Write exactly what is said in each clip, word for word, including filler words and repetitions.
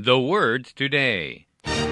The words today.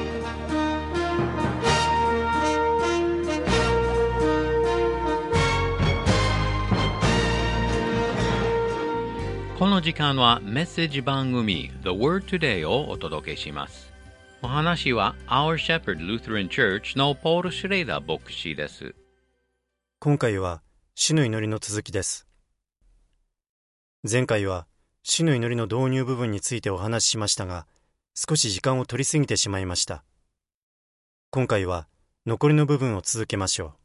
この時間はメッセージ番組 The Word Today をお届けします。お話は Our Shepherd Lutheran Church のポール・シュレイダー牧師です。 今回は主の祈りの続きです。前回は主の祈りの導入部分についてお話ししましたが、少し時間を取りすぎてしまいました。今回は残りの部分を続けましょう。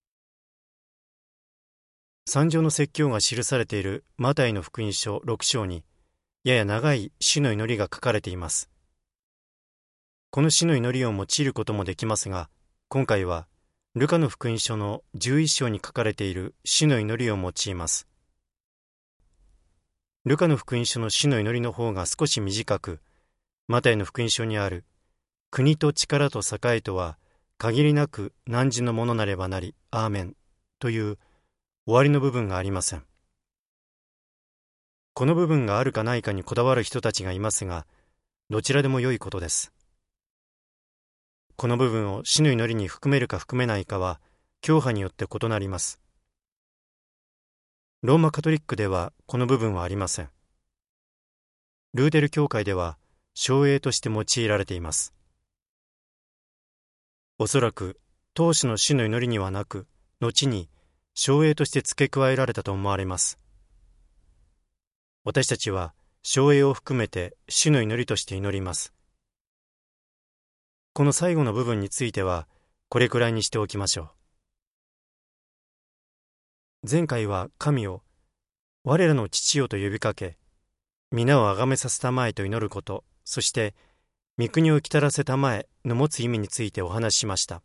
三条の説教が記されているマタイの福音書ろく章に、やや長い主の祈りが書かれています。この主の祈りを用いることもできますが、今回はルカの福音書のじゅういち章に書かれている主の祈りを用います。ルカの福音書の主の祈りの方が少し短く、マタイの福音書にある国と力と栄とは限りなく汝のものなればなり、アーメンという終わりの部分がありません。この部分があるかないかにこだわる人たちがいますが、どちらでも良いことです。この部分を主の祈りに含めるか含めないかは教派によって異なります。ローマカトリックではこの部分はありません。ルーテル教会では証英として用いられています。おそらく当初の主の祈りにはなく、後に証英として付け加えられたと思われます。私たちは証英を含めて主の祈りとして祈ります。この最後の部分についてはこれくらいにしておきましょう。前回は神を我らの父よと呼びかけ、皆をあがめさせたまえと祈ること、そして御国を来たらせたまえの持つ意味についてお話ししました。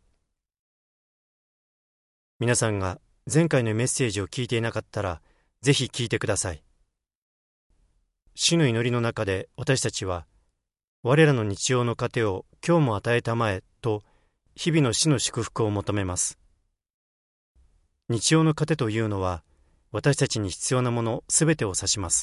皆さんが前回のメッセージを聞いていなかったら、ぜひ聞いてください。主の祈りの中で私たちは、我らの日常の糧を今日も与えたまえと、日々の主の祝福を求めます。日常の糧というのは、私たちに必要なものすべてを指します。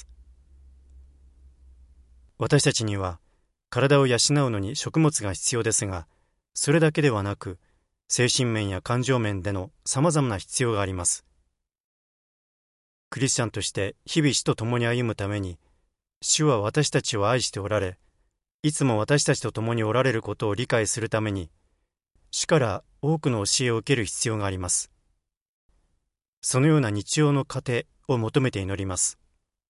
私たちには、体を養うのに食物が必要ですが、それだけではなく、精神面や感情面でのさまざまな必要があります。クリスチャンとして日々主と共に歩むために、主は私たちを愛しておられ、いつも私たちと共におられることを理解するために、主から多くの教えを受ける必要があります。そのような日常の糧を求めて祈ります。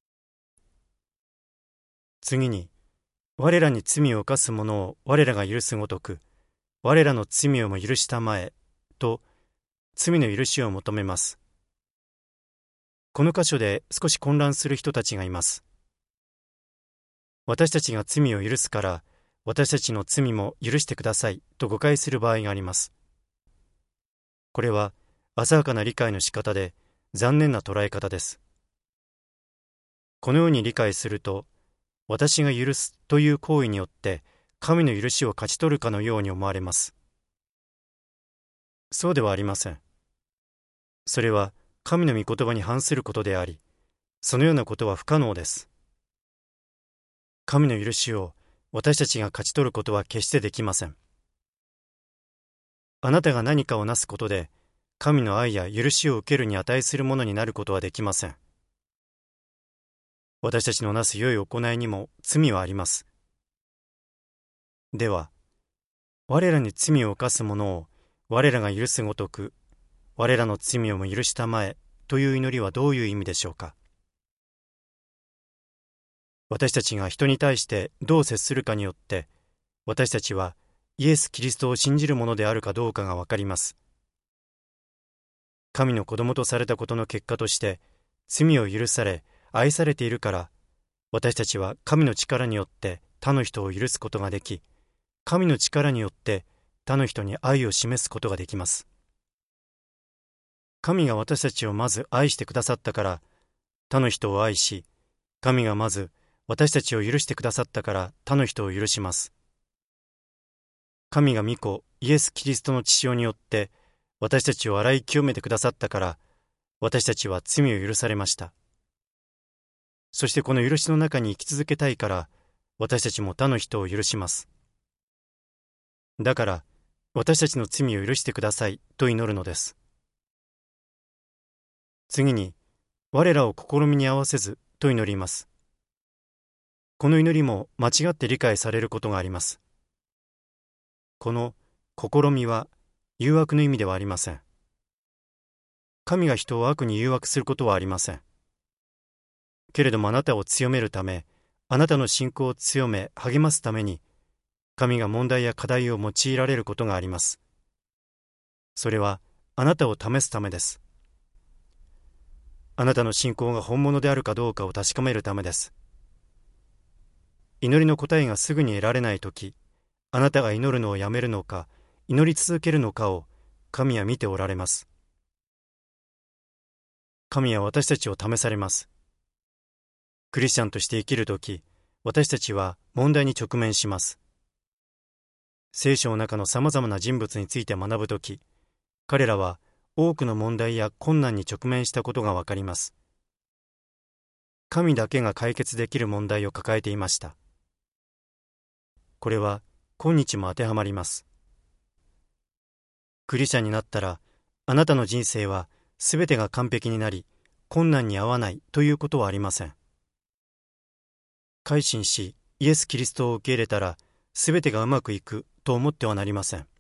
次に、我らに罪を犯す者を我らが許すごとく、我らの罪をも許したまえと罪の許しを求めます。この箇所で少し混乱する人たちがいます。私たちが罪を許すから私たちの罪も許してくださいと誤解する場合があります。これは浅はかな理解の仕方で残念な捉え方です。このように理解すると、私が許すという行為によって神の許しを勝ち取るかのように思われます。そうではありません。それは神の御言葉に反することであり、そのようなことは不可能です。神の許しを私たちが勝ち取ることは決してできません。あなたが何かをなすことで、神の愛や許しを受けるに値するものになることはできません。私たちのなす良い行いにも罪はあります。では、我らに罪を犯す者を我らが許すごとく、我らの罪をも許したまえという祈りはどういう意味でしょうか。私たちが人に対してどう接するかによって、私たちはイエス・キリストを信じるものであるかどうかがわかります。神の子供とされたことの結果として、罪を許され、愛されているから、私たちは神の力によって他の人を許すことができ、神の力によって他の人に愛を示すことができます。神が私たちをまず愛してくださったから、他の人を愛し、神がまず私たちを許してくださったから他の人を許します。神が御子イエス・キリストの血潮によって私たちを洗い清めてくださったから、私たちは罪を許されました。そしてこの許しの中に生き続けたいから、 私たちも他の人を許します。だから、私たちの罪を許してくださいと祈るのです。次に、我らを試みに合わせずと祈ります。この祈りも間違って理解されることがあります。この試みは誘惑の意味ではありません。神が人を悪に誘惑することはありません。けれどもあなたを強めるため、あなたの信仰を強め励ますために、神が問題や課題を用いられることがあります。それはあなたを試すためです。あなたの信仰が本物であるかどうかを確かめるためです。祈りの答えがすぐに得られないとき、あなたが祈るのをやめるのか、祈り続けるのかを神は見ておられます。神は私たちを試されます。クリスチャンとして生きるとき、私たちは問題に直面します。聖書の中のさまざまな人物について学ぶとき、彼らは多くの問題や困難に直面したことがわかります。神だけが解決できる問題を抱えていました。これは今日も当てはまります。クリスチャンになったら、あなたの人生はすべてが完璧になり、困難に合わないということはありません。改心し、イエス・キリストを受け入れたら、すべてがうまくいくと思ってはなりません。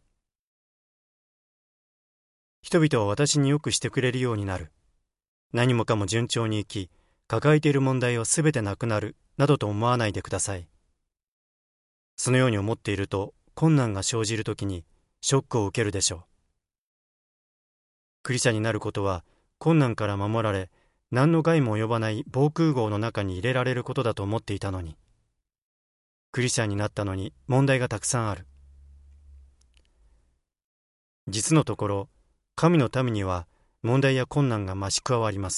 人々は私によくしてくれるようになる。何もかも順調にいき、抱えている問題はすべてなくなる、などと思わないでください。そのように思っていると、困難が生じるときに、ショックを受けるでしょう。クリスチャンになることは、困難から守られ、何の害も及ばない防空壕の中に入れられることだと思っていたのに、クリスチャンになったのに問題がたくさんある。実のところ、神の民には問題や困難が増し加わります。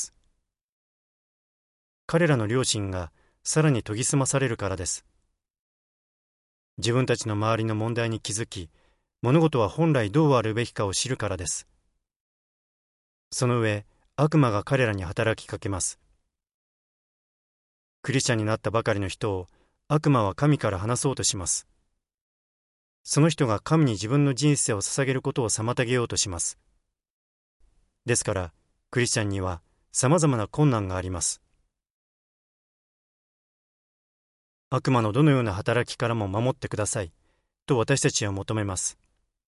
彼らの良心がさらに研ぎ澄まされるからです。自分たちの周りの問題に気づき、物事は本来どうあるべきかを知るからです。その上、悪魔が彼らに働きかけます。クリスチャンになったばかりの人を悪魔は神から離そうとします。その人が神に自分の人生を捧げることを妨げようとします。ですから、クリスチャンには様々な困難があります。悪魔のどのような働きからも守ってください、と私たちは求めます。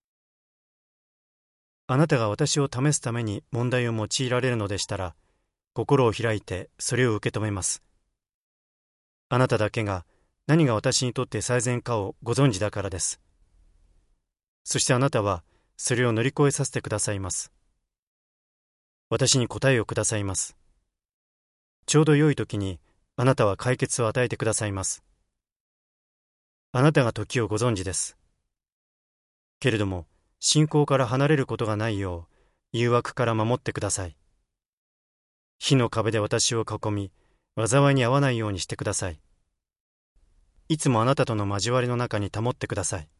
あなたが私を試すために問題を用いられるのでしたら、心を開いてそれを受け止めます。あなただけが何が私にとって最善かをご存知だからです。そしてあなたはそれを乗り越えさせてくださいます。私に答えをくださいます。ちょうど良い時にあなたは解決を与えてくださいます。あなたが時をご存知です。けれども、信仰から離れることがないよう、誘惑から守ってください。火の壁で私を囲み、災いに遭わないようにしてください。いつもあなたとの交わりの中に保ってください。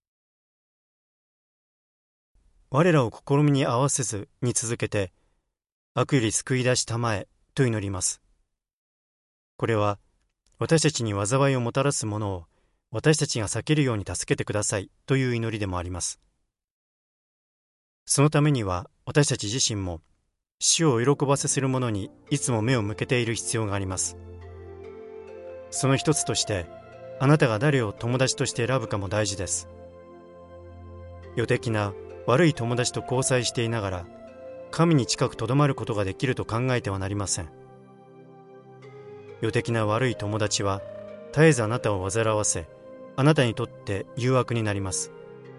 我らを試みに合わせずに続けて、悪より救い出したまえと祈ります。これは、私たちに災いをもたらすものを、私たちが避けるように助けてくださいという祈りでもあります。そのためには私たち自身も死を喜ばせするものにいつも目を向けている必要があります。その一つとしてあなたが誰を友達として選ぶかも大事です。予的な悪い友達と交際していながら神に近くとどまることができると考えてはなりません。予的な悪い友達は絶えずあなたを煩わせ、あなたにとって誘惑になります。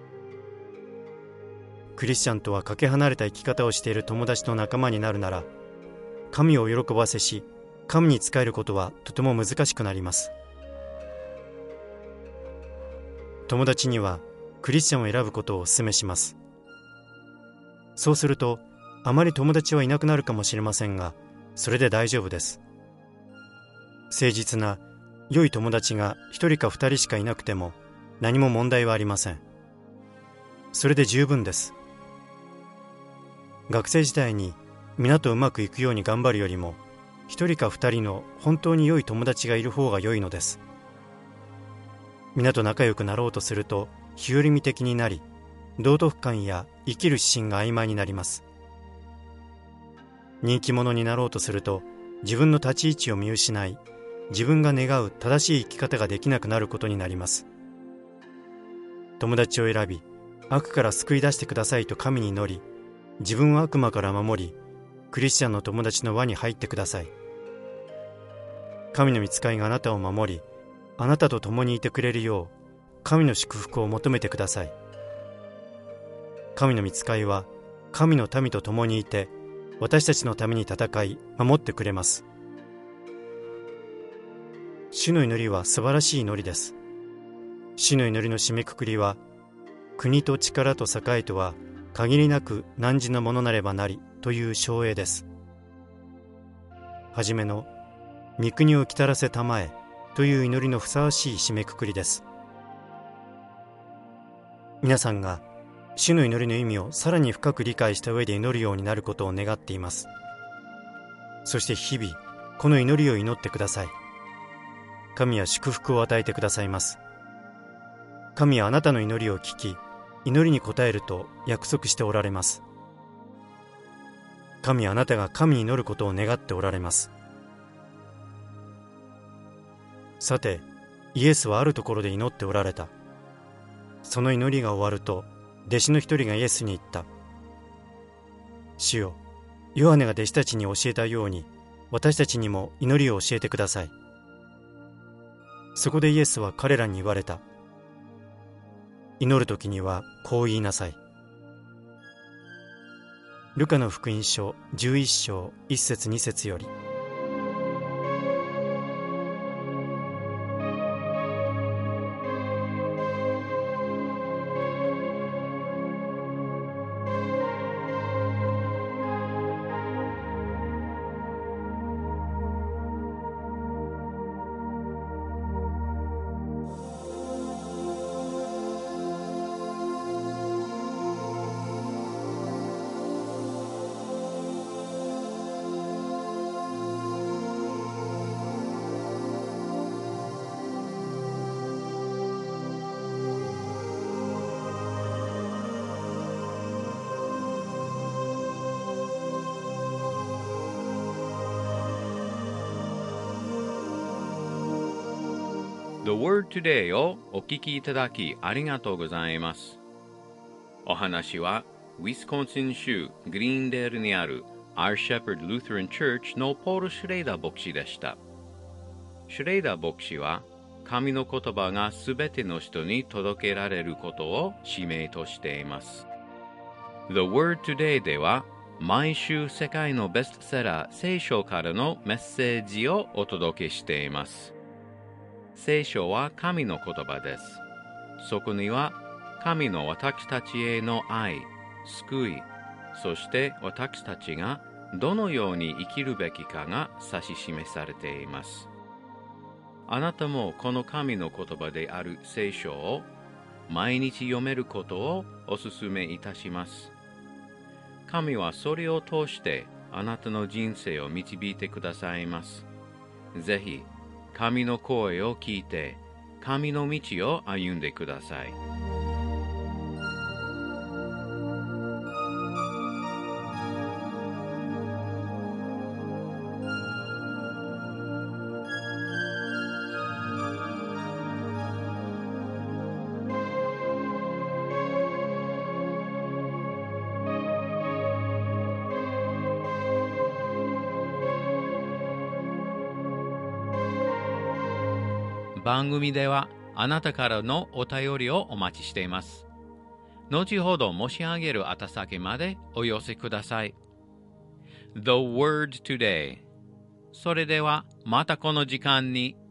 クリスチャンとはかけ離れた生き方をしている友達の仲間になるなら、神を喜ばせし、神に仕えることはとても難しくなります。友達にはクリスチャンを選ぶことをお勧めします。そうすると、あまり友達はいなくなるかもしれませんが、それで大丈夫です。誠実な良い友達が一人か二人しかいなくても何も問題はありません。それで十分です。学生時代に皆とうまくいくように頑張るよりも一人か二人の本当に良い友達がいる方が良いのです。 皆と仲良くなろうとすると日和見的になり、道徳感や生きる指針が曖昧になります。人気者になろうとすると自分の立ち位置を見失い、自分が願う正しい生き方ができなくなることになります。友達を選び、悪から救い出してくださいと神に祈り、自分を悪魔から守り、クリスチャンの友達の輪に入ってください。神の御使いがあなたを守り、あなたと共にいてくれるよう、神の祝福を求めてください。神の御使いは、神の民と共にいて、私たちのために戦い、守ってくれます。主の祈りは素晴らしい祈りです。主の祈りの締めくくりは、国と力と栄とは限りなく汝のものなればなりという唱詠です。はじめの御国を来たらせたまえという祈りのふさわしい締めくくりです。皆さんが主の祈りの意味をさらに深く理解した上で祈るようになることを願っています。そして日々この祈りを祈ってください。神は祝福を与えてくださいます。神はあなたの祈りを聞き、祈りに応えると約束しておられます。神はあなたが神に祈ることを願っておられます。さて、イエスはあるところで祈っておられた。その祈りが終わると、弟子の一人がイエスに言った。主よ、ヨハネが弟子たちに教えたように、私たちにも祈りを教えてください。そこでイエスは彼らに言われた。祈るときにはこう言いなさい。ルカの福音書じゅういっ章いっ節に節より。 The Word Today をお聞きいただきありがとうございます。お話はウィスコンシン州グリーンデールにある Our Shepherd Lutheran Church のポール・シュレイダー牧師でした。シュレイダー牧師は神の言葉がすべての人に届けられることを使命としています。The Word Today では毎週世界のベストセラー聖書からのメッセージをお届けしています。聖書は神の言葉です。そこには神の私たちへの愛、救い、そして私たちがどのように生きるべきかが指し示されています。あなたもこの神の言葉である聖書を毎日読めることをお勧めいたします。神はそれを通してあなたの人生を導いてくださいます。ぜひ神の声を聞いて、神の道を歩んでください。番組ではあなたからのお便りをお待ちしています。後ほど申し上げる宛先までお寄せください。The Word Today。それではまたこの時間に